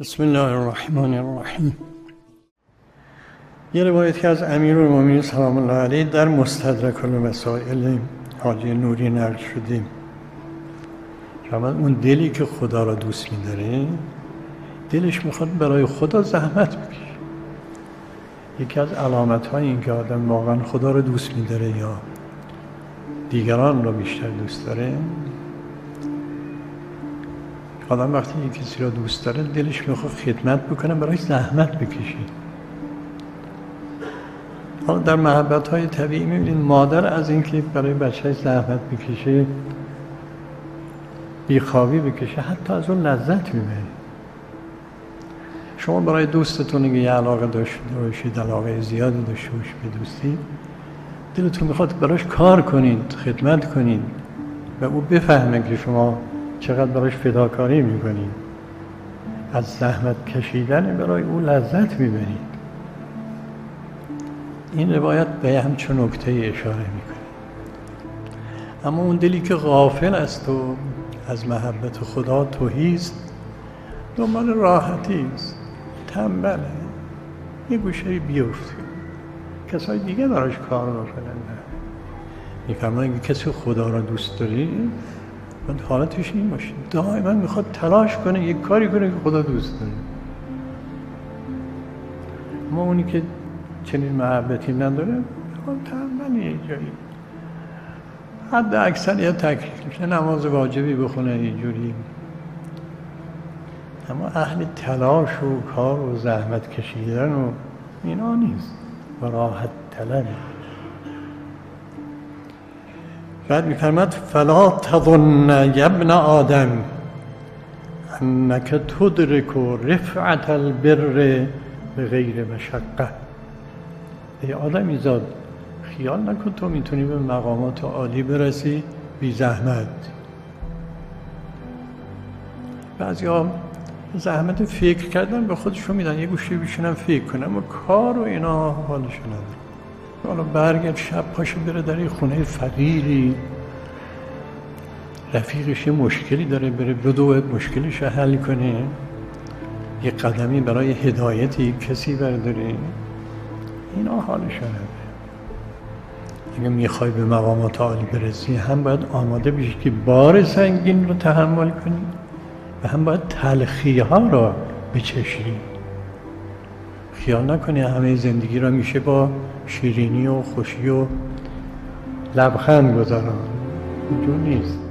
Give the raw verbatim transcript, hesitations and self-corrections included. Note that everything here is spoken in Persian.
بسم الله الرحمن الرحیم. یه روایت که از امیرالمومنین سلام الله علیه در مستدرک المسائل حاجی نوری نقل شدیم. فرمود اون دلی که خدا را دوست می‌داره دلش میخواد برای خدا زحمت بکشه. یکی از علامت‌های این که آدم واقعا خدا را دوست می‌داره یا دیگران را بیشتر دوست داره، آدم وقتی یک کسی را دوست داره دلش میخواد خدمت بکنه، برای زحمت بکشه. حالا در محبت‌های طبیعی می‌بینید مادر از اینکه برای بچه‌اش زحمت بکشه، بیخوابی بکشه، حتی از اون لذت می‌بره. شما برای دوستتون اگه یه علاقه داشته باشید، علاقه زیادی داشته باشید به دوستی، دلتون میخواد براش کار کنید، خدمت کنید و او بفهمه که شما چقدر براش فداکاری میکنید، از زحمت کشیدن برای او لذت میبرید. این روایت به همچون نکته اشاره میکنه. اما اون دلی که غافل است و از محبت خدا تهی است، دنبال راحتی است، تنبله، یه گوشه بیفته، کسای دیگه براش کار بکنن. میفرماید اگه کسی خدا را دوست داری باید حالتش این باشه، دائما میخواد تلاش کنه یک کاری کنه که خدا دوست داره. اما اونی که چنین محبتی نداره تنبله، یه جایی حد اکثر یه تکلیف نماز واجبی بخونه یه جوری، اما اهل تلاش و کار و زحمت کشیدن و اینا نیست و راحت طلبه. بعد می‌فرماد فلا تظن یا ابن آدم انک تدرک رفعت البر بغیر مشقه. ای آدمی زاد، خیال نکن تو میتونی به مقامات عالی برسی بی زحمت. بعضی‌ها زحمت فکر کردن به خودشون میدن، یه گوشه بشینن فکر کنن، اما کار و اینا حالش نداره. حالا برگرد شب پاشه بره در یه خونه فقیری، رفیقش یه مشکلی داره، بره بدو مشکلش رو حل کنه، یه قدمی برای هدایتی کسی برداره، اینا حالش نداره. اگه میخوای به مقامات عالی برسی هم باید آماده بشی که بار سنگین رو تحمل کنی و هم باید تلخی ها را بچشی. خیال نکنی همه زندگی را میشه با شیرینی و خوشی و لبخند گذران، اینجور نیست.